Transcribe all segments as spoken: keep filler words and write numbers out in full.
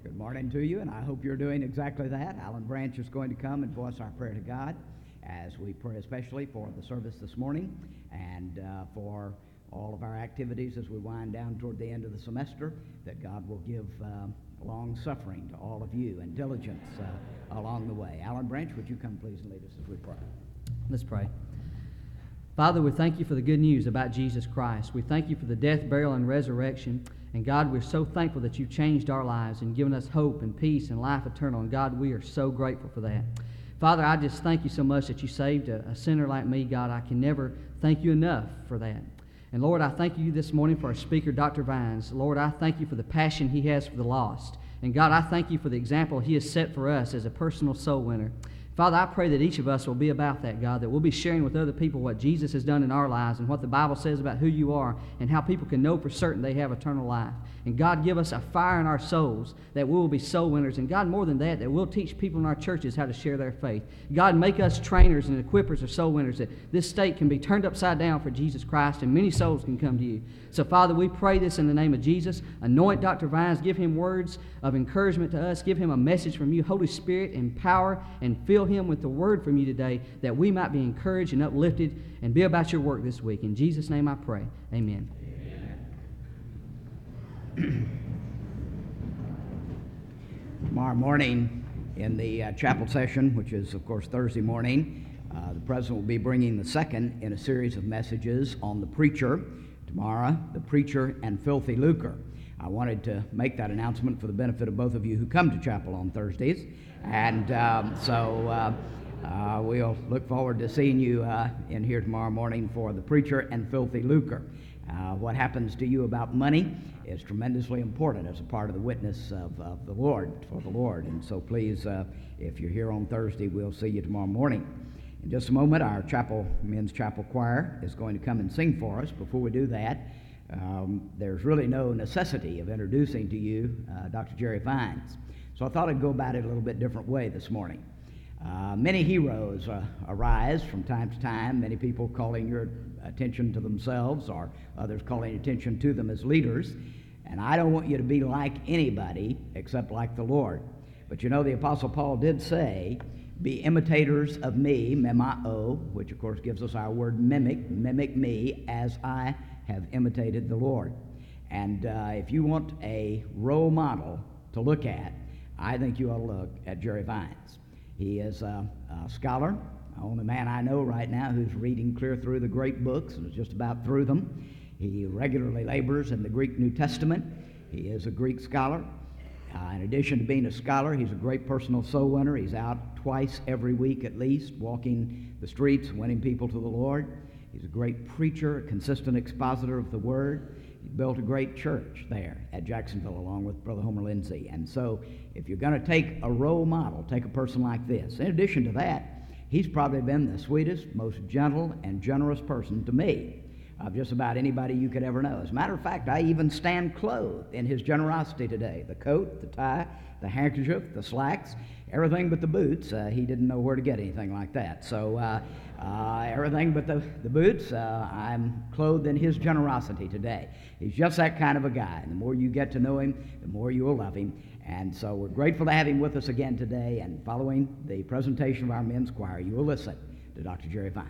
Good morning to you, and I hope you're doing exactly that. Alan Branch is going to come and voice our prayer to God as we pray especially for the service this morning and uh, for all of our activities as we wind down toward the end of the semester, that God will give uh, long suffering to all of you and diligence uh, along the way. Alan Branch, would you come please and lead us as we pray? Let's pray. Father, we thank you for the good news about Jesus Christ. We thank you for the death, burial, and resurrection. And God, we're so thankful that you've changed our lives and given us hope and peace and life eternal. And God, we are so grateful for that. Father, I just thank you so much that you saved a, a sinner like me. God, I can never thank you enough for that. And Lord, I thank you this morning for our speaker, Doctor Vines. Lord, I thank you for the passion he has for the lost. And God, I thank you for the example he has set for us as a personal soul winner. Father, I pray that each of us will be about that, God, that we'll be sharing with other people what Jesus has done in our lives and what the Bible says about who you are and how people can know for certain they have eternal life. And God, give us a fire in our souls that we will be soul winners. And God, more than that, that we'll teach people in our churches how to share their faith. God, make us trainers and equippers of soul winners, that this state can be turned upside down for Jesus Christ and many souls can come to you. So, Father, we pray this in the name of Jesus. Anoint Doctor Vines. Give him words of encouragement to us. Give him a message from you. Holy Spirit, empower and fill him with the word from you today, that we might be encouraged and uplifted and be about your work this week. In Jesus' name I pray. Amen. Tomorrow morning in the uh, chapel session, which is, of course, Thursday morning, uh, the president will be bringing the second in a series of messages on the preacher. Tomorrow, the preacher and filthy lucre. I wanted to make that announcement for the benefit of both of you who come to chapel on Thursdays. And um, so uh, uh, we'll look forward to seeing you uh, in here tomorrow morning for the preacher and filthy lucre. Uh, what happens to you about money is tremendously important as a part of the witness of, of the Lord, for the Lord. And so please, uh, if you're here on Thursday, we'll see you tomorrow morning. In just a moment, our chapel, men's chapel choir is going to come and sing for us. Before we do that, um, there's really no necessity of introducing to you uh, Doctor Jerry Vines. So I thought I'd go about it a little bit different way this morning. Uh, many heroes uh, arise from time to time, many people calling your attention to themselves or others calling attention to them as leaders. And I don't want you to be like anybody except like the Lord. But you know, the Apostle Paul did say, be imitators of me, memao, which of course gives us our word mimic, mimic me as I have imitated the Lord. And uh, if you want a role model to look at, I think you ought to look at Jerry Vines. He is a, a scholar, the only man I know right now who's reading clear through the great books and is just about through them. He regularly labors in the Greek New Testament. He is a Greek scholar. Uh, in addition to being a scholar, he's a great personal soul winner. He's out twice every week at least, walking the streets, winning people to the Lord. He's a great preacher, a consistent expositor of the Word. He built a great church there at Jacksonville along with Brother Homer Lindsay. And so if you're going to take a role model, take a person like this. In addition to that, he's probably been the sweetest, most gentle, and generous person to me of just about anybody you could ever know. As a matter of fact, I even stand clothed in his generosity today. The coat, the tie, the handkerchief, the slacks, everything but the boots. Uh, he didn't know where to get anything like that. So uh, uh, everything but the, the boots, uh, I'm clothed in his generosity today. He's just that kind of a guy. And the more you get to know him, the more you will love him. And so we're grateful to have him with us again today. And following the presentation of our men's choir, you will listen to Doctor Jerry Vines.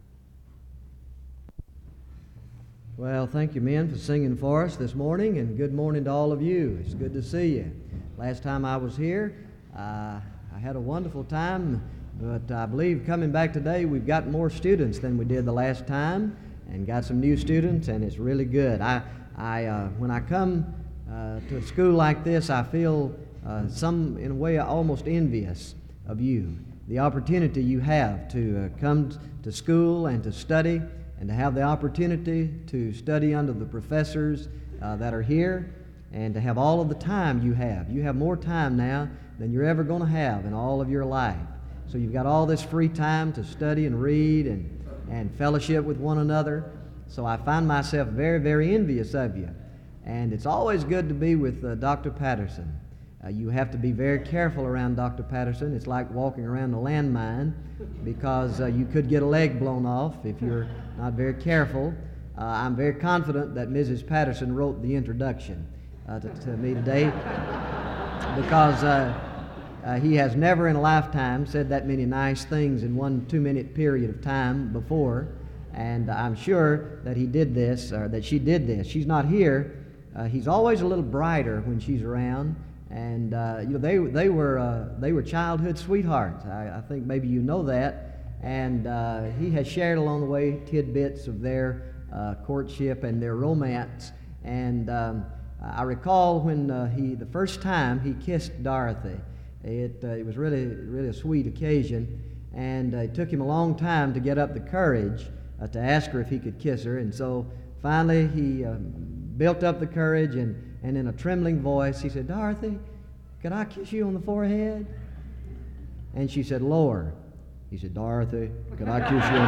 Well, thank you, men, for singing for us this morning, and good morning to all of you. It's good to see you. Last time I was here, uh, I had a wonderful time, but I believe coming back today, we've got more students than we did the last time, and got some new students, and it's really good. I, I, uh, when I come uh, to a school like this, I feel uh, some, in a way, almost envious of you. The opportunity you have to uh, come to school and to study, and to have the opportunity to study under the professors uh, that are here, and to have all of the time you have. You have more time now than you're ever going to have in all of your life. So you've got all this free time to study and read and, and fellowship with one another. So I find myself very, very envious of you. And it's always good to be with uh, Doctor Patterson. Uh, you have to be very careful around Doctor Patterson. It's like walking around a landmine, because uh, you could get a leg blown off if you're not very careful. Uh, I'm very confident that Missus Patterson wrote the introduction uh, to, to me today. because uh, uh, he has never in a lifetime said that many nice things in one two-minute period of time before. And I'm sure that he did this, or that she did this. She's not here. Uh, he's always a little brighter when she's around. And uh, you know, they they were uh, they were childhood sweethearts. I, I think maybe you know that. And uh, he has shared along the way tidbits of their uh, courtship and their romance. And um, I recall when uh, he the first time he kissed Dorothy. It uh, it was really really a sweet occasion, and uh, it took him a long time to get up the courage uh, to ask her if he could kiss her. And so finally he uh, built up the courage, and and in a trembling voice he said, "Dorothy, could I kiss you on the forehead?" And she said, "Lower." He said, "Dorothy, could I kiss you on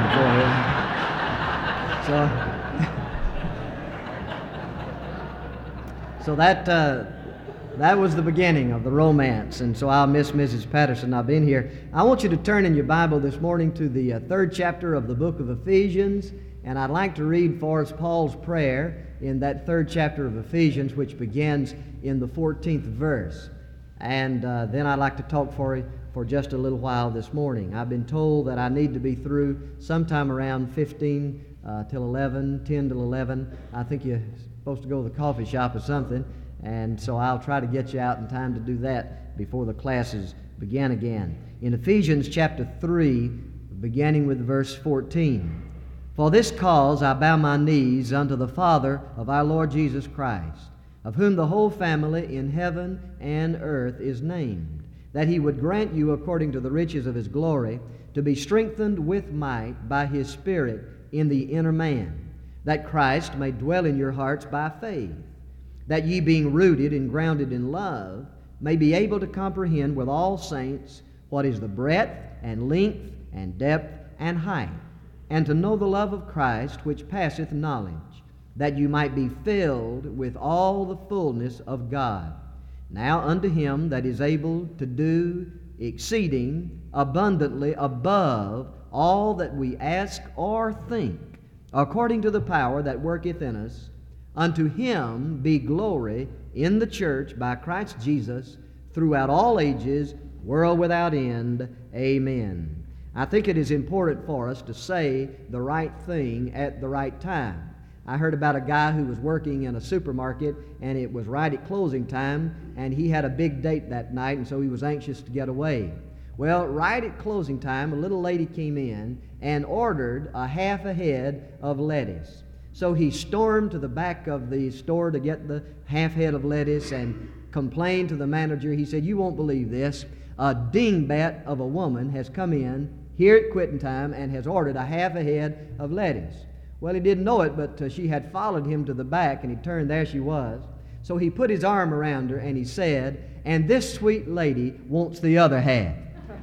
the forehead?" So, so that uh, that was the beginning of the romance. And so I'll miss Missus Patterson not being here. I want you to turn in your Bible this morning to the uh, third chapter of the book of Ephesians, and I'd like to read for us Paul's prayer in that third chapter of Ephesians, which begins in the fourteenth verse. And uh, then I'd like to talk for you for just a little while this morning. I've been told that I need to be through sometime around fifteen uh, till eleven, ten till eleven. I think you're supposed to go to the coffee shop or something, and so I'll try to get you out in time to do that before the classes begin again. In Ephesians chapter three, beginning with verse fourteen, "For this cause I bow my knees unto the Father of our Lord Jesus Christ, of whom the whole family in heaven and earth is named, that he would grant you, according to the riches of his glory, to be strengthened with might by his Spirit in the inner man, that Christ may dwell in your hearts by faith, that ye, being rooted and grounded in love, may be able to comprehend with all saints what is the breadth and length and depth and height, and to know the love of Christ which passeth knowledge, that you might be filled with all the fullness of God. Now unto him that is able to do exceeding abundantly above all that we ask or think, according to the power that worketh in us, unto him be glory in the church by Christ Jesus throughout all ages, world without end. Amen. I think it is important for us to say the right thing at the right time. I heard about a guy who was working in a supermarket, and it was right at closing time, and he had a big date that night, and so he was anxious to get away. Well, right at closing time, a little lady came in and ordered a half a head of lettuce. So he stormed to the back of the store to get the half head of lettuce and complained to the manager. He said, "You won't believe this. A dingbat of a woman has come in here at quitting time and has ordered a half a head of lettuce." Well, he didn't know it, but uh, she had followed him to the back, and he turned, there she was. So he put his arm around her, and he said, "And this sweet lady wants the other half."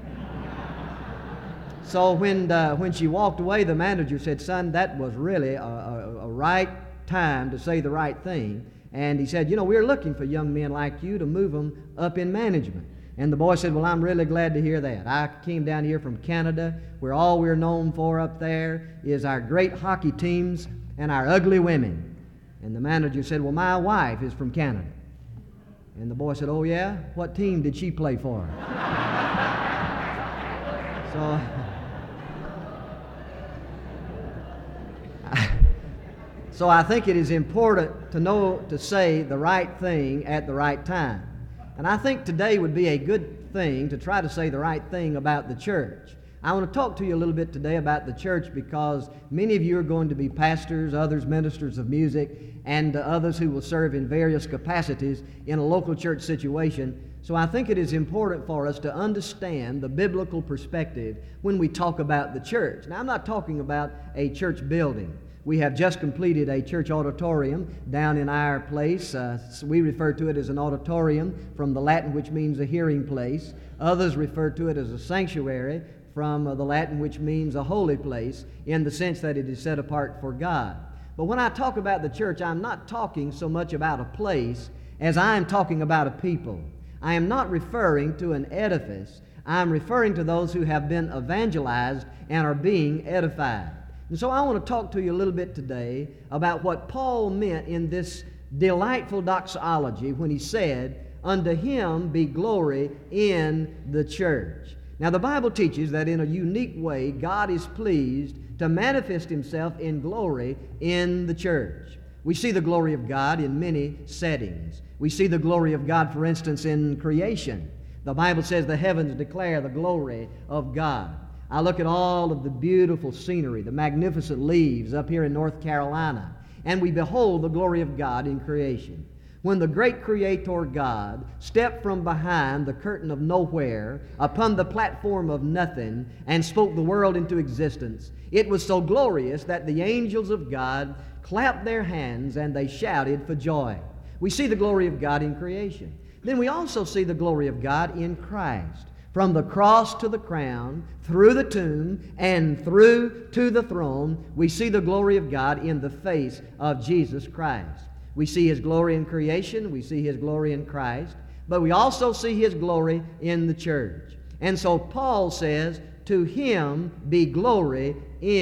So when uh, when she walked away, the manager said, "Son, that was really a, a, a right time to say the right thing." And he said, "You know, we're looking for young men like you to move them up in management." And the boy said, "Well, I'm really glad to hear that. I came down here from Canada, where all we're known for up there is our great hockey teams and our ugly women." And the manager said, "Well, my wife is from Canada." And the boy said, "Oh, yeah? What team did she play for?" so, so I think it is important to know to say the right thing at the right time. And I think today would be a good thing to try to say the right thing about the church. I want to talk to you a little bit today about the church because many of you are going to be pastors, others ministers of music, and uh, others who will serve in various capacities in a local church situation. So I think it is important for us to understand the biblical perspective when we talk about the church. Now, I'm not talking about a church building. We have just completed a church auditorium down in our place. Uh, we refer to it as an auditorium from the Latin, which means a hearing place. Others refer to it as a sanctuary from uh, the Latin, which means a holy place, in the sense that it is set apart for God. But when I talk about the church, I'm not talking so much about a place as I am talking about a people. I am not referring to an edifice. I'm referring to those who have been evangelized and are being edified. And so I want to talk to you a little bit today about what Paul meant in this delightful doxology when he said, unto Him be glory in the church. Now the Bible teaches that in a unique way God is pleased to manifest Himself in glory in the church. We see the glory of God in many settings. We see the glory of God, for instance, in creation. The Bible says the heavens declare the glory of God. I look at all of the beautiful scenery, the magnificent leaves up here in North Carolina, and we behold the glory of God in creation. When the great Creator God stepped from behind the curtain of nowhere upon the platform of nothing and spoke the world into existence, it was so glorious that the angels of God clapped their hands and they shouted for joy. We see the glory of God in creation. Then we also see the glory of God in Christ. From the cross to the crown, through the tomb, and through to the throne, we see the glory of God in the face of Jesus Christ. We see His glory in creation, we see His glory in Christ, but we also see His glory in the church. And so Paul says, to Him be glory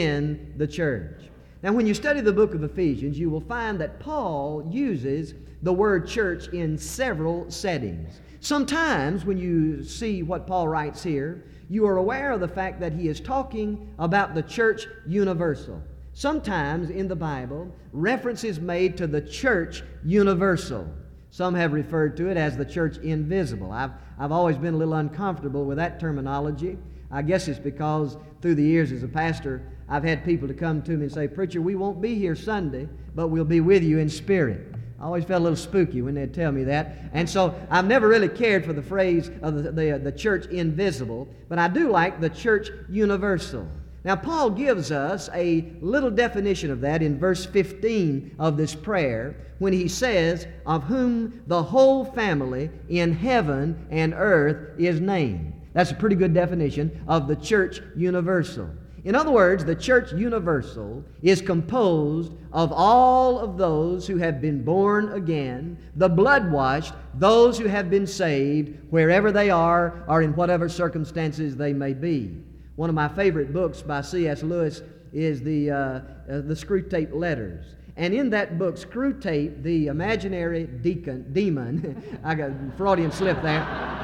in the church. Now when you study the book of Ephesians, you will find that Paul uses the word church in several settings. Sometimes when you see what Paul writes here, you are aware of the fact that he is talking about the church universal. Sometimes in the Bible, reference is made to the church universal. Some have referred to it as the church invisible. I've, I've always been a little uncomfortable with that terminology. I guess it's because through the years as a pastor, I've had people to come to me and say, "Preacher, we won't be here Sunday, but we'll be with you in spirit." I always felt a little spooky when they'd tell me that. And so I've never really cared for the phrase of the, the, the church invisible, but I do like the church universal. Now Paul gives us a little definition of that in verse fifteen of this prayer when he says, "Of whom the whole family in heaven and earth is named." That's a pretty good definition of the church universal. In other words, the church universal is composed of all of those who have been born again, the blood-washed, those who have been saved, wherever they are or in whatever circumstances they may be. One of my favorite books by C S Lewis is the, uh, uh, the Screwtape Letters. And in that book, Screwtape, the imaginary deacon, demon, I got a Freudian slip there.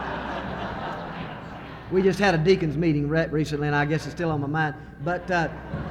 We just had a deacons meeting re- recently, and I guess it's still on my mind. But, uh,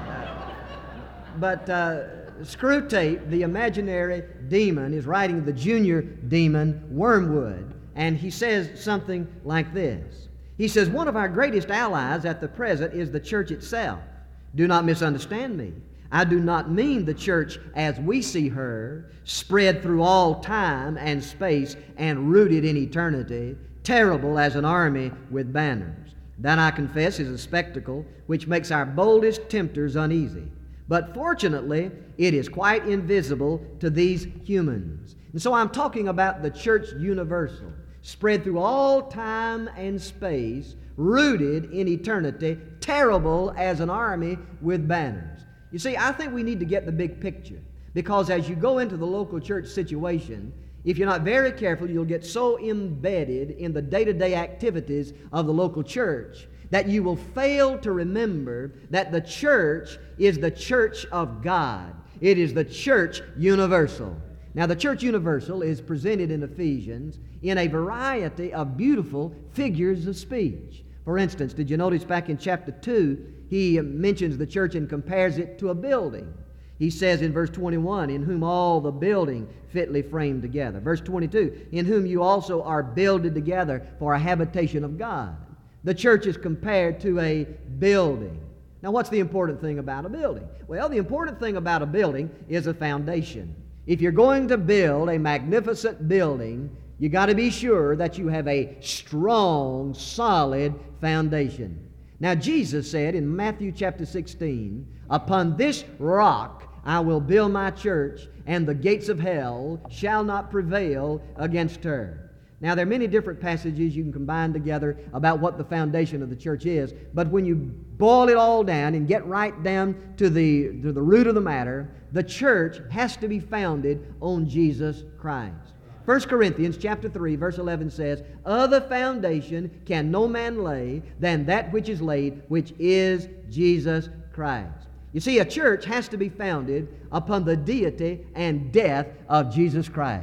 but uh, Screwtape, the imaginary demon, is writing the junior demon, Wormwood, and he says something like this. He says, "One of our greatest allies at the present is the church itself. Do not misunderstand me. I do not mean the church as we see her, spread through all time and space and rooted in eternity, terrible as an army with banners. That, I confess, is a spectacle which makes our boldest tempters uneasy. But fortunately, it is quite invisible to these humans." And so I'm talking about the church universal, spread through all time and space, rooted in eternity, terrible as an army with banners. You see, I think we need to get the big picture, because as you go into the local church situation, if you're not very careful, you'll get so embedded in the day-to-day activities of the local church that you will fail to remember that the church is the church of God. It is the church universal. Now, the church universal is presented in Ephesians in a variety of beautiful figures of speech. For instance, did you notice back in chapter two, he mentions the church and compares it to a building. He says in verse twenty-one, "In whom all the building fitly framed together." Verse twenty-two, "In whom you also are builded together for a habitation of God." The church is compared to a building. Now, what's the important thing about a building? Well, the important thing about a building is a foundation. If you're going to build a magnificent building, you got to be sure that you have a strong, solid foundation. Now, Jesus said in Matthew chapter sixteen, "Upon this rock I will build my church, and the gates of hell shall not prevail against her." Now, there are many different passages you can combine together about what the foundation of the church is, but when you boil it all down and get right down to the, to the root of the matter, the church has to be founded on Jesus Christ. First Corinthians chapter three, verse eleven says, "Other foundation can no man lay than that which is laid, which is Jesus Christ." You see, a church has to be founded upon the deity and death of Jesus Christ.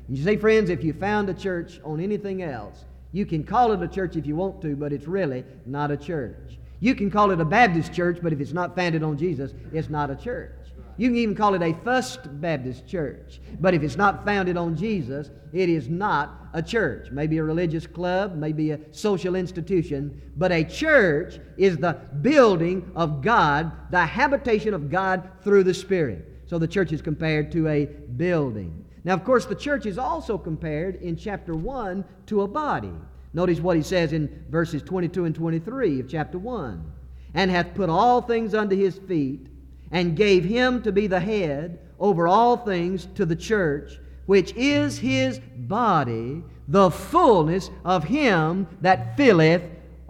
And you see, friends, if you found a church on anything else, you can call it a church if you want to, but it's really not a church. You can call it a Baptist church, but if it's not founded on Jesus, it's not a church. You can even call it a First Baptist church, but if it's not founded on Jesus, it is not a church. Maybe a religious club, maybe a social institution, but a church is the building of God, the habitation of God through the Spirit. So the church is compared to a building. Now, of course, the church is also compared in chapter one to a body. Notice what he says in verses twenty-two and twenty-three of chapter one. And hath put all things under his feet, and gave him to be the head over all things to the church, which is his body, the fullness of him that filleth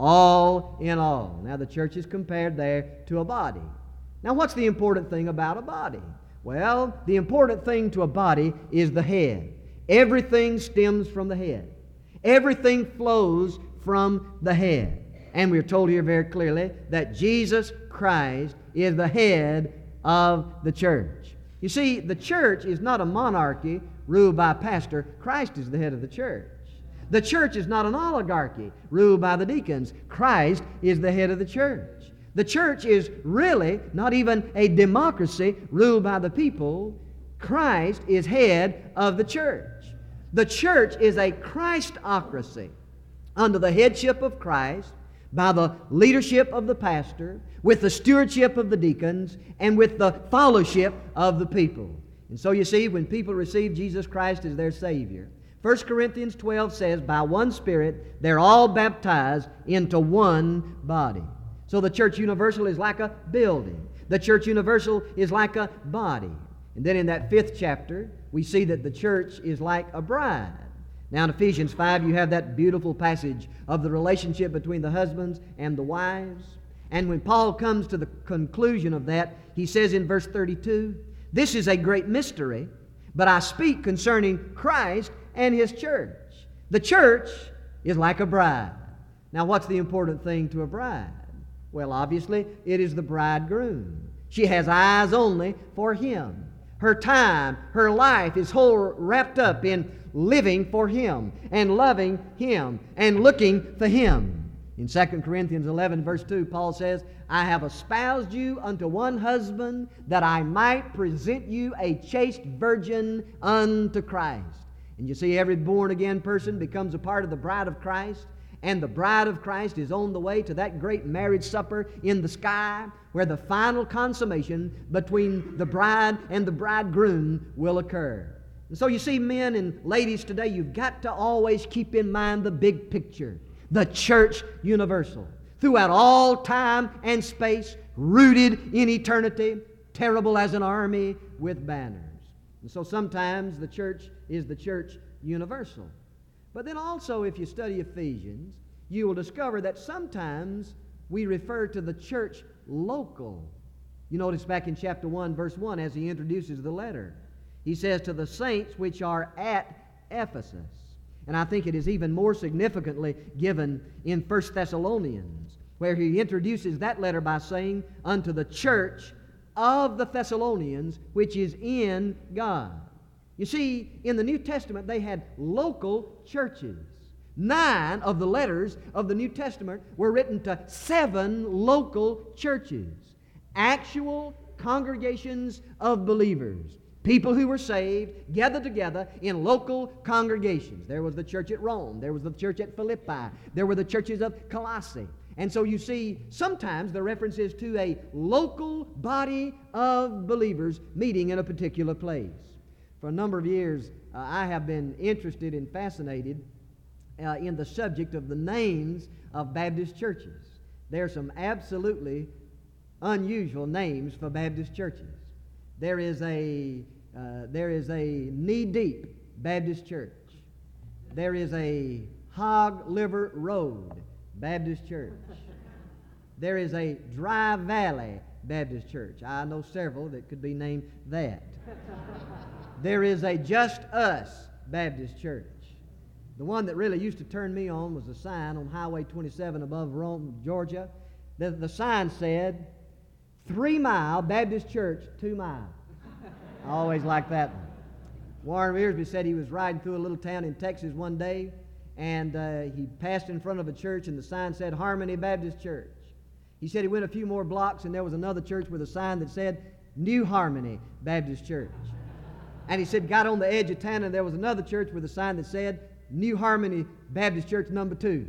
all in all. Now the church is compared there to a body. Now what's the important thing about a body? Well, the important thing to a body is the head. Everything stems from the head. Everything flows from the head. And we're told here very clearly that Jesus Christ is the head of the church. You see, the church is not a monarchy ruled by a pastor. Christ is the head of the church. The church is not an oligarchy ruled by the deacons. Christ is the head of the church. The church is really not even a democracy ruled by the people. Christ is head of the church. The church is a Christocracy under the headship of Christ, by the leadership of the pastor, with the stewardship of the deacons, and with the fellowship of the people. And so you see, when people receive Jesus Christ as their Savior, First Corinthians twelve says, by one Spirit, they're all baptized into one body. So the church universal is like a building. The church universal is like a body. And then in that fifth chapter, we see that the church is like a bride. Now in Ephesians five, you have that beautiful passage of the relationship between the husbands and the wives. And when Paul comes to the conclusion of that, he says in verse thirty-two, this is a great mystery, but I speak concerning Christ and His church. The church is like a bride. Now what's the important thing to a bride? Well, obviously, it is the bridegroom. She has eyes only for Him. Her time, her life is whole wrapped up in living for Him and loving Him and looking for Him. In Second Corinthians eleven, verse two, Paul says, I have espoused you unto one husband, that I might present you a chaste virgin unto Christ. And you see, every born-again person becomes a part of the bride of Christ, and the bride of Christ is on the way to that great marriage supper in the sky, where the final consummation between the bride and the bridegroom will occur. And so you see, men and ladies today, you've got to always keep in mind the big picture, the church universal, throughout all time and space, rooted in eternity, terrible as an army with banners. And so sometimes the church is the church universal. But then also, if you study Ephesians, you will discover that sometimes we refer to the church local. You notice back in chapter one, verse one, as he introduces the letter, he says, to the saints which are at Ephesus. And I think it is even more significantly given in First Thessalonians, where he introduces that letter by saying, unto the church of the Thessalonians, which is in God. You see, in the New Testament, they had local churches. Nine of the letters of the New Testament were written to seven local churches, actual congregations of believers, people who were saved, gathered together in local congregations. There was the church at Rome. There was the church at Philippi. There were the churches of Colossae. And so you see, sometimes the reference is to a local body of believers meeting in a particular place. For a number of years, uh, I have been interested and fascinated uh, in the subject of the names of Baptist churches. There are some absolutely unusual names for Baptist churches. There is a uh, there is a knee-deep Baptist church. There is a Hog Liver Road Baptist church. There is a Dry Valley Baptist church. I know several that could be named that. There is a Just Us Baptist church. The one that really used to turn me on was a sign on Highway twenty-seven above Rome, Georgia. The, the sign said, Three Mile Baptist Church, two mile. I always liked that one. Warren Wiersbe said he was riding through a little town in Texas one day, and uh, he passed in front of a church, and the sign said Harmony Baptist Church. He said he went a few more blocks, and there was another church with a sign that said New Harmony Baptist Church. And he said got on the edge of town, and there was another church with a sign that said New Harmony Baptist Church number two.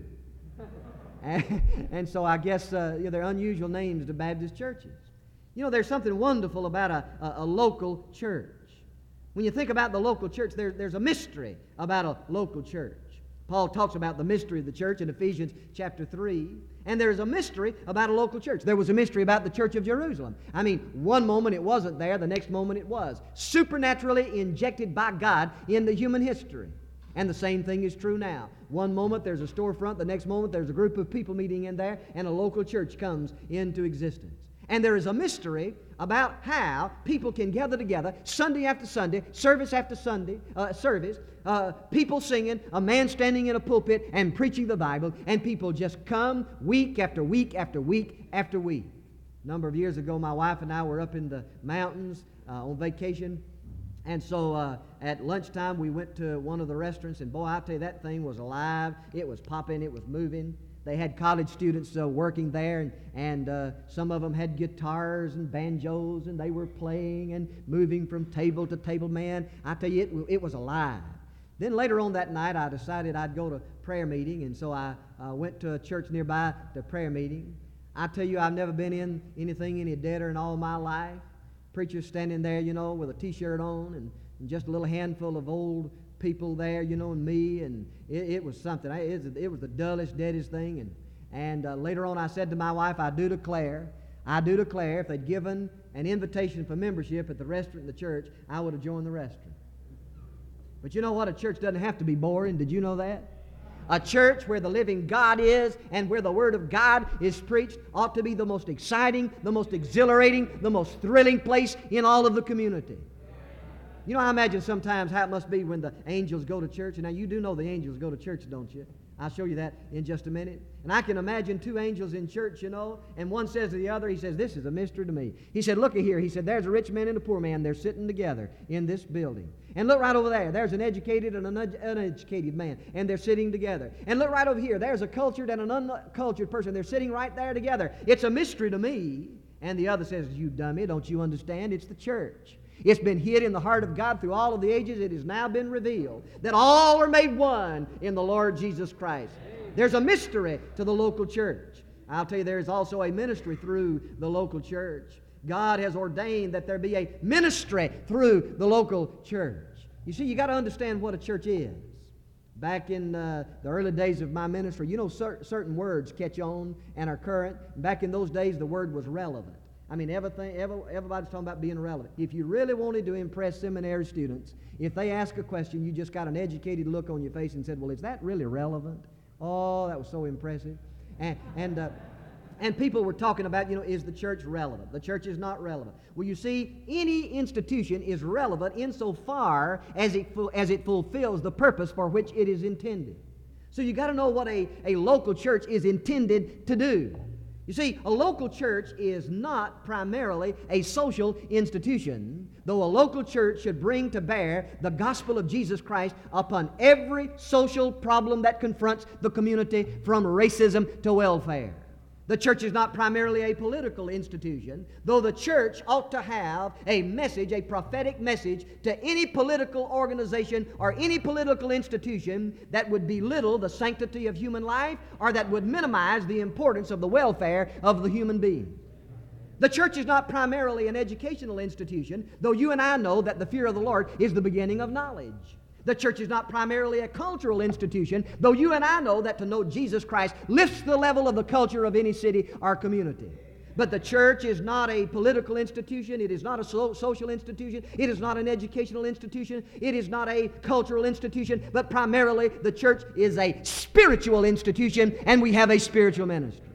and, and so I guess uh, you know, they're unusual names to Baptist churches. You know, there's something wonderful about a, a, a local church. When you think about the local church, there, there's a mystery about a local church. Paul talks about the mystery of the church in Ephesians chapter three. And there is a mystery about a local church. There was a mystery about the church of Jerusalem. I mean, one moment it wasn't there, the next moment it was. Supernaturally injected by God into human history. And the same thing is true now. One moment there's a storefront, the next moment there's a group of people meeting in there, and a local church comes into existence. And there is a mystery about how people can gather together Sunday after Sunday, service after Sunday, uh, service, uh, people singing, a man standing in a pulpit and preaching the Bible, and people just come week after week after week after week. A number of years ago, my wife and I were up in the mountains uh, on vacation, and so uh, at lunchtime we went to one of the restaurants, and boy, I tell you, that thing was alive. It was popping, it was moving. They had college students uh, working there, and, and uh, some of them had guitars and banjos, and they were playing and moving from table to table. Man, I tell you, it, it was alive. Then later on that night, I decided I'd go to prayer meeting, and so I uh, went to a church nearby to prayer meeting. I tell you, I've never been in anything any deader in all my life. Preacher standing there, you know, with a T-shirt on, and, and just a little handful of old people there, you know, and me, and it, it was something. I, it, was, it was the dullest, deadest thing. And, and uh, later on I said to my wife, I do declare, I do declare, if they'd given an invitation for membership at the restaurant in the church, I would have joined the restaurant. But you know what? A church doesn't have to be boring. Did you know that? A church where the living God is and where the Word of God is preached ought to be the most exciting, the most exhilarating, the most thrilling place in all of the community. You know, I imagine sometimes how it must be when the angels go to church. And now you do know the angels go to church, don't you? I'll show you that in just a minute. And I can imagine two angels in church, you know, and one says to the other, he says, this is a mystery to me. He said, look here. He said, there's a rich man and a poor man. They're sitting together in this building. And look right over there. There's an educated and an uneducated man, and they're sitting together. And look right over here. There's a cultured and an uncultured person. They're sitting right there together. It's a mystery to me. And the other says, you dummy, don't you understand? It's the church. It's been hid in the heart of God through all of the ages. It has now been revealed that all are made one in the Lord Jesus Christ. There's a mystery to the local church. I'll tell you, there is also a ministry through the local church. God has ordained that there be a ministry through the local church. You see, you got to understand what a church is. Back in uh, the early days of my ministry, you know, cer- certain words catch on and are current. Back in those days, the word was relevant. I mean, everything, every, everybody's talking about being relevant. If you really wanted to impress seminary students, if they ask a question, you just got an educated look on your face and said, well, is that really relevant? Oh, that was so impressive. And, and, uh, and people were talking about, you know, is the church relevant? The church is not relevant. Well, you see, any institution is relevant insofar as it, as it fulfills the purpose for which it is intended. So you got to know what a, a local church is intended to do. You see, a local church is not primarily a social institution, though a local church should bring to bear the gospel of Jesus Christ upon every social problem that confronts the community, from racism to welfare. The church is not primarily a political institution, though the church ought to have a message, a prophetic message to any political organization or any political institution that would belittle the sanctity of human life or that would minimize the importance of the welfare of the human being. The church is not primarily an educational institution, though you and I know that the fear of the Lord is the beginning of knowledge. The church is not primarily a cultural institution, though you and I know that to know Jesus Christ lifts the level of the culture of any city or community. But the church is not a political institution. It is not a so- social institution. It is not an educational institution. It is not a cultural institution. But primarily, the church is a spiritual institution, and we have a spiritual ministry.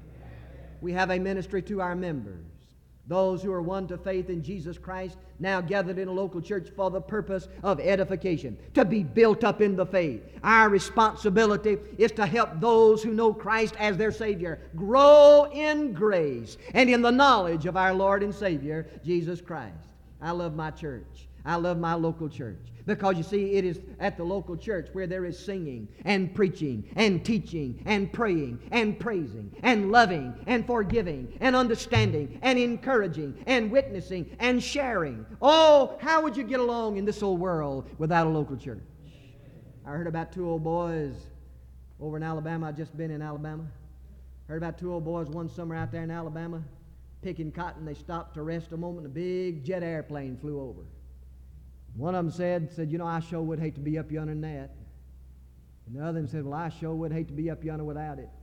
We have a ministry to our members. Those who are won to faith in Jesus Christ, now gathered in a local church for the purpose of edification, to be built up in the faith. Our responsibility is to help those who know Christ as their Savior grow in grace and in the knowledge of our Lord and Savior, Jesus Christ. I love my church. I love my local church because, you see, it is at the local church where there is singing and preaching and teaching and praying and praising and loving and forgiving and understanding and encouraging and witnessing and sharing. Oh, how would you get along in this old world without a local church? I heard about two old boys over in Alabama. I've just been in Alabama. Heard about two old boys one summer out there in Alabama picking cotton. They stopped to rest a moment, and a big jet airplane flew over. One of them said, said, you know, I sure would hate to be up yonder in that. And the other one said, well, I sure would hate to be up yonder without it.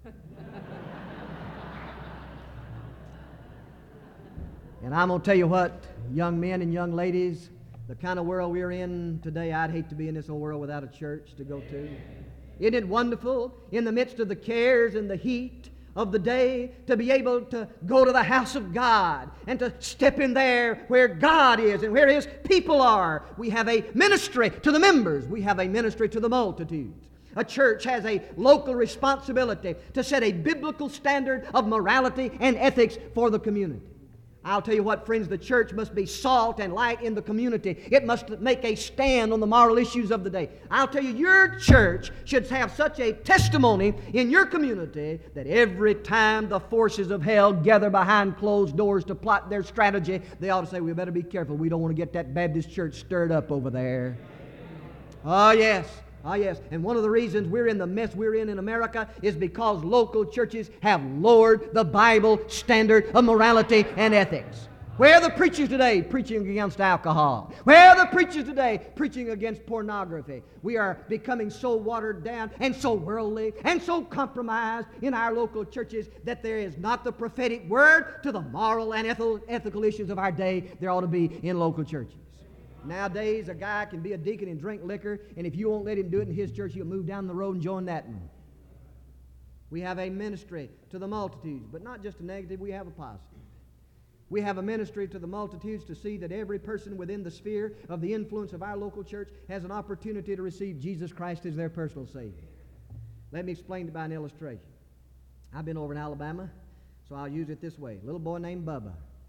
And I'm going to tell you what, young men and young ladies, the kind of world we're in today, I'd hate to be in this old world without a church to go to. Isn't it wonderful in the midst of the cares and the heat of the day to be able to go to the house of God and to step in there where God is and where His people are? We have a ministry to the members. We have a ministry to the multitudes. A church has a local responsibility to set a biblical standard of morality and ethics for the community. I'll tell you what, friends, the church must be salt and light in the community. It must make a stand on the moral issues of the day. I'll tell you, your church should have such a testimony in your community that every time the forces of hell gather behind closed doors to plot their strategy, they ought to say, we better be careful. We don't want to get that Baptist church stirred up over there. Oh, yes. Ah, yes, and one of the reasons we're in the mess we're in in America is because local churches have lowered the Bible standard of morality and ethics. Where are the preachers today preaching against alcohol? Where are the preachers today preaching against pornography? We are becoming so watered down and so worldly and so compromised in our local churches that there is not the prophetic word to the moral and ethical, ethical issues of our day there ought to be in local churches. Nowadays, a guy can be a deacon and drink liquor, and if you won't let him do it in his church, he'll move down the road and join that one. We have a ministry to the multitudes, but not just a negative, we have a positive. We have a ministry to the multitudes to see that every person within the sphere of the influence of our local church has an opportunity to receive Jesus Christ as their personal Savior. Let me explain it by an illustration. I've been over in Alabama, so I'll use it this way. A little boy named Bubba.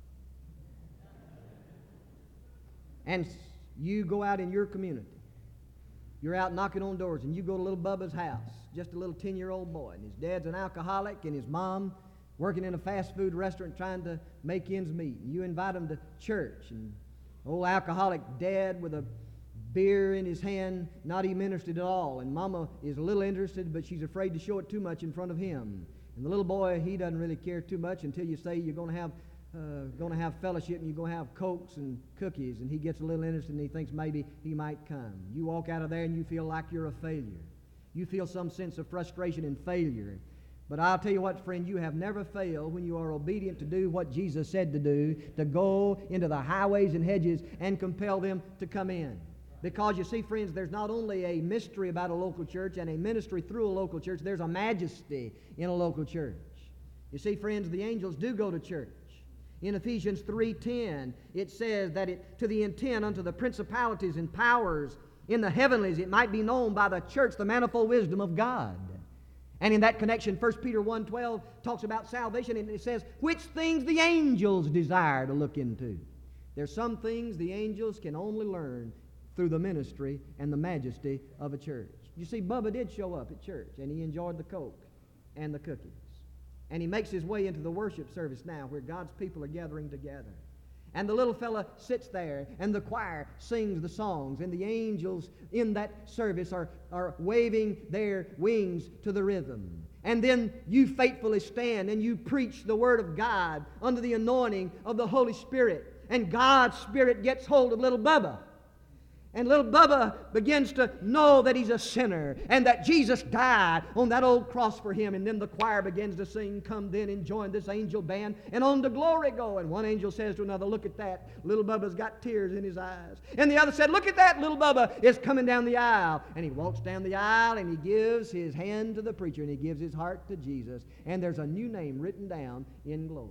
And you go out in your community. You're out knocking on doors, and you go to little Bubba's house, just a little ten-year-old boy, and his dad's an alcoholic, and his mom working in a fast food restaurant trying to make ends meet. And you invite him to church, and old alcoholic dad with a beer in his hand, not even interested at all, and mama is a little interested, but she's afraid to show it too much in front of him. And the little boy, he doesn't really care too much until you say you're going to have Uh, going to have fellowship and you're going to have Cokes and cookies, and he gets a little interested and he thinks maybe he might come. You walk out of there and you feel like you're a failure. You feel some sense of frustration and failure. But I'll tell you what, friend, you have never failed when you are obedient to do what Jesus said to do, to go into the highways and hedges and compel them to come in. Because you see, friends, there's not only a mystery about a local church and a ministry through a local church, there's a majesty in a local church. You see, friends, the angels do go to church. In Ephesians three ten, it says that it to the intent unto the principalities and powers in the heavenlies it might be known by the church the manifold wisdom of God. And in that connection, First Peter one twelve talks about salvation, and it says, which things the angels desire to look into. There's some things the angels can only learn through the ministry and the majesty of a church. You see, Bubba did show up at church, and he enjoyed the Coke and the cookies. And he makes his way into the worship service now where God's people are gathering together. And the little fella sits there, and the choir sings the songs, and the angels in that service are, are waving their wings to the rhythm. And then you faithfully stand and you preach the Word of God under the anointing of the Holy Spirit. And God's Spirit gets hold of little Bubba. And little Bubba begins to know that he's a sinner and that Jesus died on that old cross for him. And then the choir begins to sing, come then and join this angel band, and on to glory go. And one angel says to another, look at that, little Bubba's got tears in his eyes. And the other said, look at that, little Bubba is coming down the aisle. And he walks down the aisle and he gives his hand to the preacher and he gives his heart to Jesus. And there's a new name written down in glory.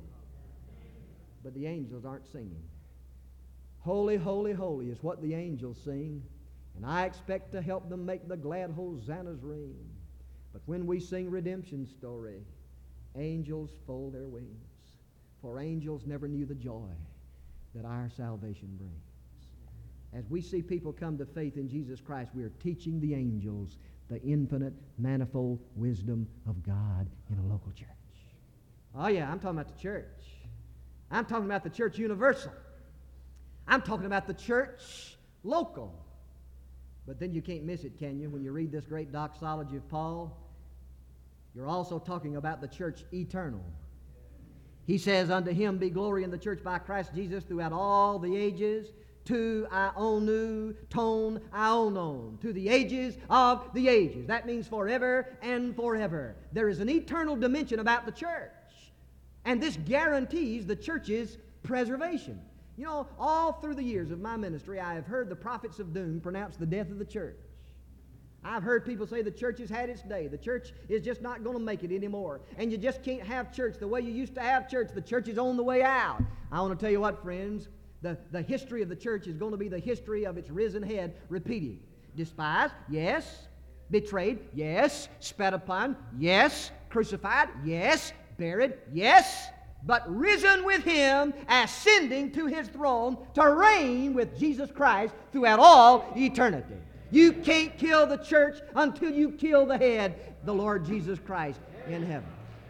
But the angels aren't singing. Holy, holy, holy is what the angels sing, and I expect to help them make the glad hosannas ring. But when we sing redemption story, angels fold their wings, for angels never knew the joy that our salvation brings. As we see people come to faith in Jesus Christ, we are teaching the angels the infinite, manifold wisdom of God in a local church. Oh yeah, I'm talking about the church. I'm talking about the church universal. I'm talking about the church local. But then you can't miss it, can you? When you read this great doxology of Paul, you're also talking about the church eternal. He says, unto him be glory in the church by Christ Jesus throughout all the ages, to Ionu, ton Ionon, to the ages of the ages. That means forever and forever. There is an eternal dimension about the church. And this guarantees the church's preservation. You know, all through the years of my ministry, I have heard the prophets of doom pronounce the death of the church. I've heard people say the church has had its day. The church is just not going to make it anymore. And you just can't have church the way you used to have church. The church is on the way out. I want to tell you what, friends. The, the history of the church is going to be the history of its risen head repeating. Despised, yes. Betrayed, yes. Spat upon, yes. Crucified, yes. Buried, yes. But risen with him, ascending to his throne to reign with Jesus Christ throughout all eternity. You can't kill the church until you kill the head, the Lord Jesus Christ in heaven.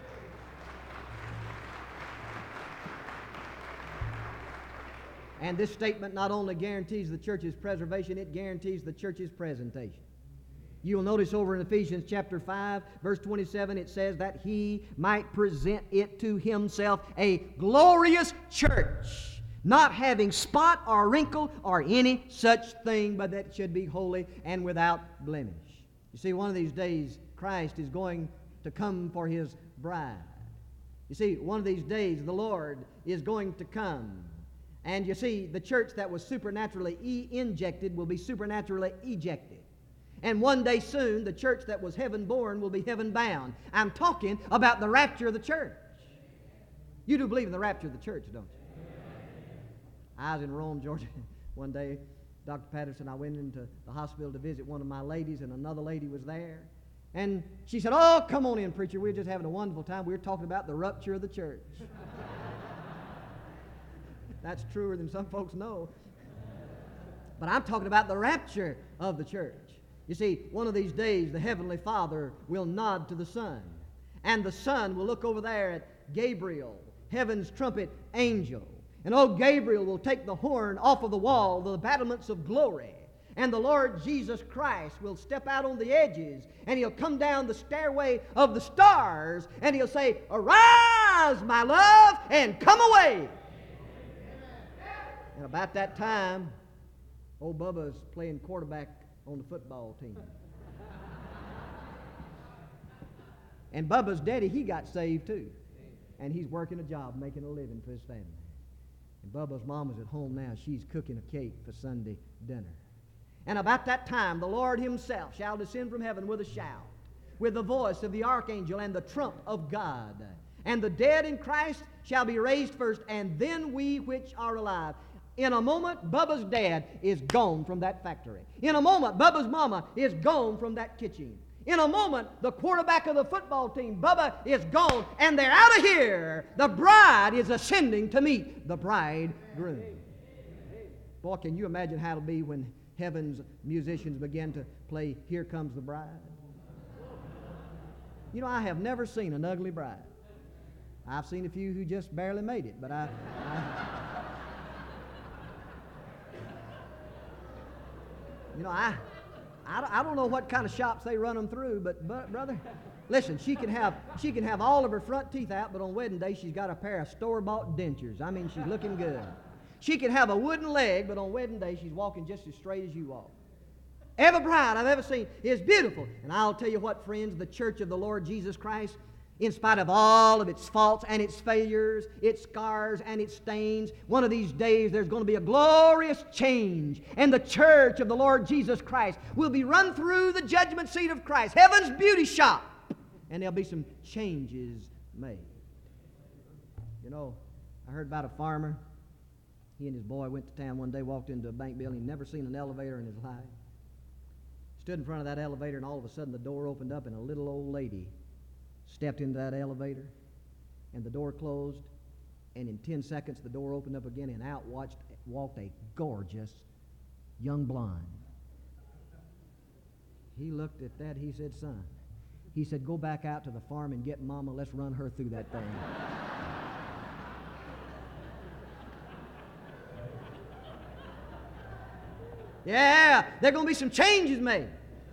And this statement not only guarantees the church's preservation, it guarantees the church's presentation. You'll notice over in Ephesians chapter five, verse twenty-seven, it says that he might present it to himself a glorious church, not having spot or wrinkle or any such thing, but that it should be holy and without blemish. You see, one of these days, Christ is going to come for his bride. You see, one of these days, the Lord is going to come. And you see, the church that was supernaturally e- injected will be supernaturally ejected. And one day soon, the church that was heaven-born will be heaven-bound. I'm talking about the rapture of the church. You do believe in the rapture of the church, don't you? I was in Rome, Georgia, one day. Doctor Patterson, I went into the hospital to visit one of my ladies, and another lady was there. And she said, "Oh, come on in, preacher. We're just having a wonderful time. We're talking about the rupture of the church." That's truer than some folks know. But I'm talking about the rapture of the church. You see, one of these days, the Heavenly Father will nod to the Son. And the Son will look over there at Gabriel, heaven's trumpet angel. And old Gabriel will take the horn off of the wall, the battlements of glory. And the Lord Jesus Christ will step out on the edges, and he'll come down the stairway of the stars, and he'll say, "Arise, my love, and come away." And about that time, old Bubba's playing quarterback on the football team. And Bubba's daddy, he got saved too. And he's working a job, making a living for his family. And Bubba's mom is at home now. She's cooking a cake for Sunday dinner. And about that time, the Lord himself shall descend from heaven with a shout, with the voice of the archangel and the trump of God. And the dead in Christ shall be raised first, and then we which are alive. In a moment, Bubba's dad is gone from that factory. In a moment, Bubba's mama is gone from that kitchen. In a moment, the quarterback of the football team, Bubba, is gone, and they're out of here. The bride is ascending to meet the bridegroom. Boy, can you imagine how it'll be when heaven's musicians begin to play "Here Comes the Bride"? You know, I have never seen an ugly bride. I've seen a few who just barely made it, but I... I You know, I, I, I don't know what kind of shops they run them through, but, but brother, listen, she can have she can have all of her front teeth out, but on wedding day she's got a pair of store-bought dentures. I mean, she's looking good. She can have a wooden leg, but on wedding day she's walking just as straight as you walk. Every bride I've ever seen is beautiful. And I'll tell you what, friends, the church of the Lord Jesus Christ, in spite of all of its faults and its failures, its scars and its stains, one of these days there's going to be a glorious change. And the church of the Lord Jesus Christ will be run through the judgment seat of Christ, heaven's beauty shop. And there'll be some changes made. You know, I heard about a farmer. He and his boy went to town one day, walked into a bank building. He'd never seen an elevator in his life. Stood in front of that elevator, and all of a sudden the door opened up, and a little old lady stepped into that elevator, and the door closed, and in ten seconds the door opened up again, and out watched, walked a gorgeous young blonde. He looked at that, he said, son, he said, go back out to the farm and get Mama, let's run her through that thing. Yeah, there are going to be some changes made.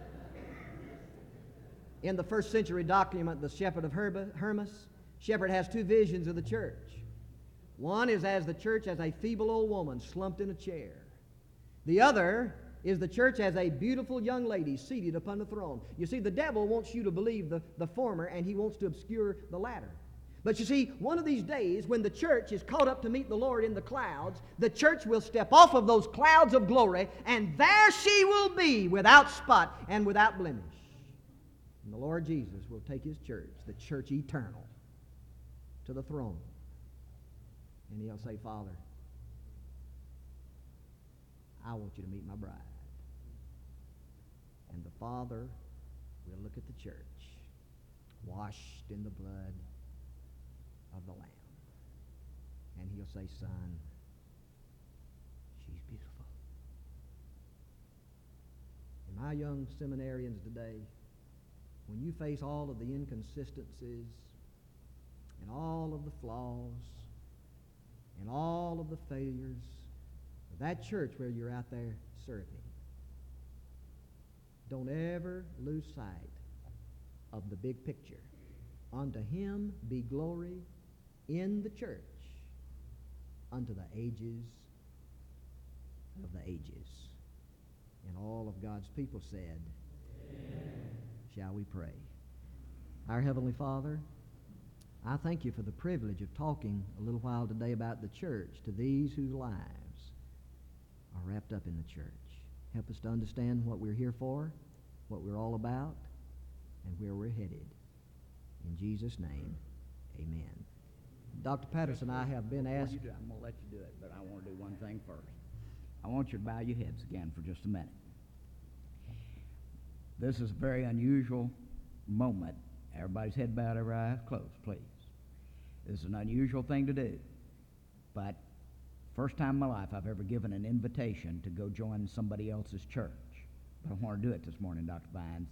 In the first century document, the Shepherd of Hermas, Shepherd has two visions of the church. One is as the church as a feeble old woman slumped in a chair. The other is the church as a beautiful young lady seated upon the throne. You see, the devil wants you to believe the, the former, and he wants to obscure the latter. But you see, one of these days, when the church is caught up to meet the Lord in the clouds, the church will step off of those clouds of glory, and there she will be without spot and without blemish. And the Lord Jesus will take his church, the church eternal, to the throne. And he'll say, Father, I want you to meet my bride. And the Father will look at the church, washed in the blood of the Lamb. And he'll say, son, she's beautiful. And my young seminarians today, when you face all of the inconsistencies and all of the flaws and all of the failures of that church where you're out there serving, don't ever lose sight of the big picture. Unto him be glory in the church unto the ages of the ages. And all of God's people said, amen. Shall we pray? Our Heavenly Father, I thank you for the privilege of talking a little while today about the church to these whose lives are wrapped up in the church. Help us to understand what we're here for, what we're all about, and where we're headed. In Jesus' name, amen. Doctor Patterson, I have been asked... You do, I'm going to let you do it, but I want to do one thing first. I want you to bow your heads again for just a minute. This is a very unusual moment. Everybody's head bowed, every eye closed, please. This is an unusual thing to do, but first time in my life I've ever given an invitation to go join somebody else's church. But I want to do it this morning, Doctor Vines.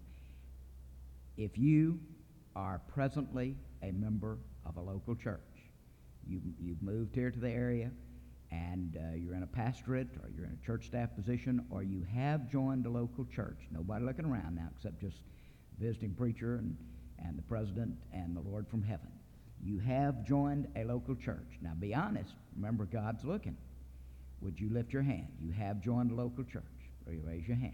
If you are presently a member of a local church, you, you've moved here to the area, and uh, you're in a pastorate, or you're in a church staff position, or you have joined a local church, nobody looking around now except just visiting preacher and, and the president and the Lord from heaven. You have joined a local church. Now be honest, remember God's looking. Would you lift your hand? You have joined a local church. Or you raise your hand.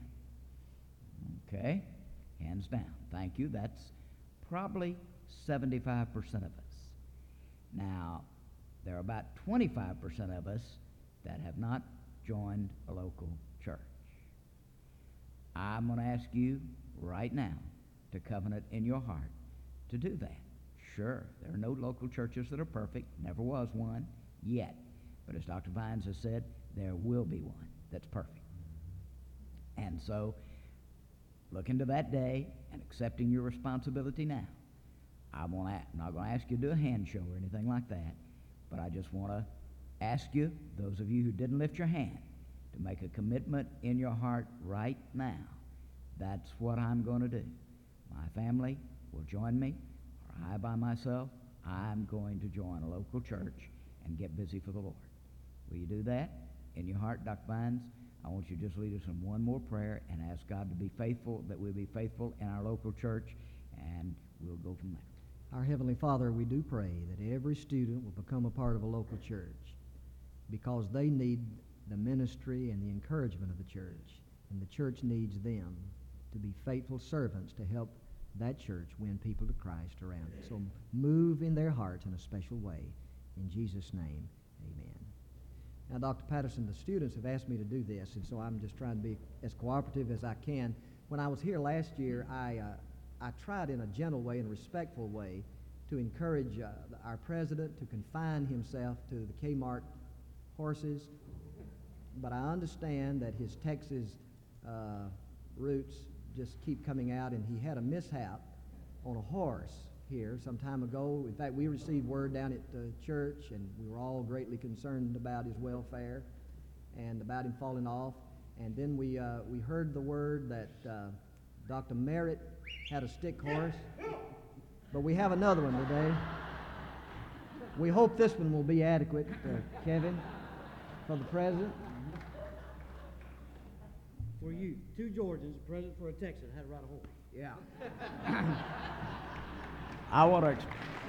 Okay, hands down. Thank you. That's probably seventy-five percent of us. Now, there are about twenty-five percent of us that have not joined a local church. I'm going to ask you right now to covenant in your heart to do that. Sure, there are no local churches that are perfect. Never was one yet. But as Doctor Vines has said, there will be one that's perfect. And so, look into that day and accepting your responsibility now. I won't ask, I'm not going to ask you to do a hand show or anything like that, but I just want to ask you, those of you who didn't lift your hand, to make a commitment in your heart right now. That's what I'm going to do. My family will join me, or I by myself, I'm going to join a local church and get busy for the Lord. Will you do that in your heart, Doctor Vines? I want you to just lead us in one more prayer and ask God to be faithful, that we'll be faithful in our local church, and we'll go from there. Our Heavenly Father, we do pray that every student will become a part of a local church because they need the ministry and the encouragement of the church, and the church needs them to be faithful servants to help that church win people to Christ around it. So move in their hearts in a special way. In Jesus' name, amen. Now, Doctor Patterson, the students have asked me to do this, and so I'm just trying to be as cooperative as I can. When I was here last year, I, uh, I tried in a gentle way and respectful way to encourage uh, our president to confine himself to the Kmart horses, but I understand that his Texas uh, roots just keep coming out, and he had a mishap on a horse here some time ago. In fact, we received word down at the church, and we were all greatly concerned about his welfare and about him falling off. And then we, uh, we heard the word that uh, Doctor Merritt had a stick horse. But we have another one today. We hope this one will be adequate, uh, Kevin, for the president. For you, two Georgians, a president for a Texan, had to ride a horse. Yeah. I want to. Ex-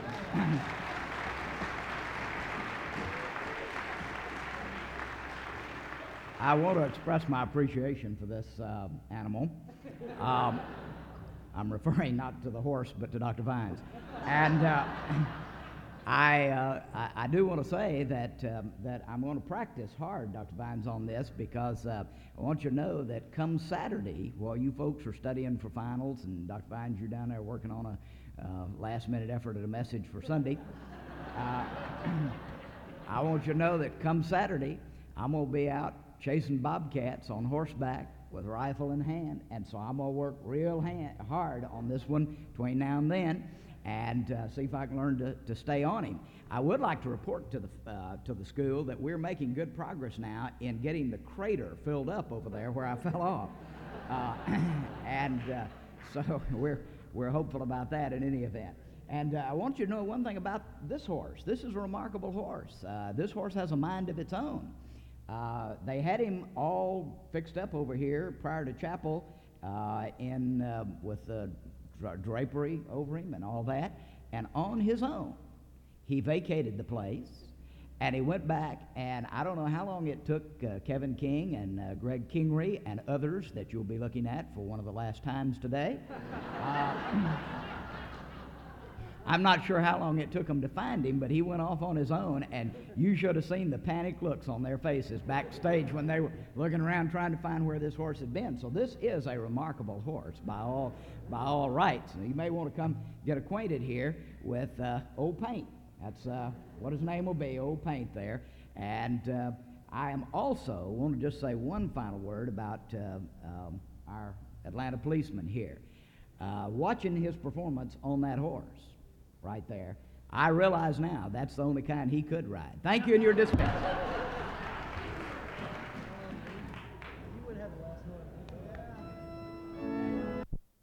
I want to express my appreciation for this uh, animal. Um, I'm referring not to the horse, but to Doctor Vines. And uh, I, uh, I, I do want to say that um, that I'm going to practice hard, Doctor Vines, on this because uh, I want you to know that come Saturday, while you folks are studying for finals, and Doctor Vines, you're down there working on a uh, last-minute effort at a message for Sunday, uh, I want you to know that come Saturday, I'm going to be out chasing bobcats on horseback with a rifle in hand, and so I'm going to work real hand, hard on this one between now and then, and uh, see if I can learn to, to stay on him. I would like to report to the uh, to the school that we're making good progress now in getting the crater filled up over there where I fell off, uh, and uh, so we're we're hopeful about that in any event. And uh, I want you to know one thing about this horse. This is a remarkable horse. Uh, this horse has a mind of its own. Uh, they had him all fixed up over here prior to chapel uh, in uh, with the dra- drapery over him and all that. And on his own, he vacated the place, and he went back, and I don't know how long it took uh, Kevin King and uh, Greg Kingery and others that you'll be looking at for one of the last times today. Uh, I'm not sure how long it took them to find him, but he went off on his own, and you should have seen the panicked looks on their faces backstage when they were looking around trying to find where this horse had been. So this is a remarkable horse by all by all rights. And you may want to come get acquainted here with uh, Old Paint. That's uh, what his name will be, Old Paint there. And uh, I am also want to just say one final word about uh, um, our Atlanta policeman here. Uh, watching his performance on that horse right there, I realize now that's the only kind he could ride. Thank you, and you're dismissed.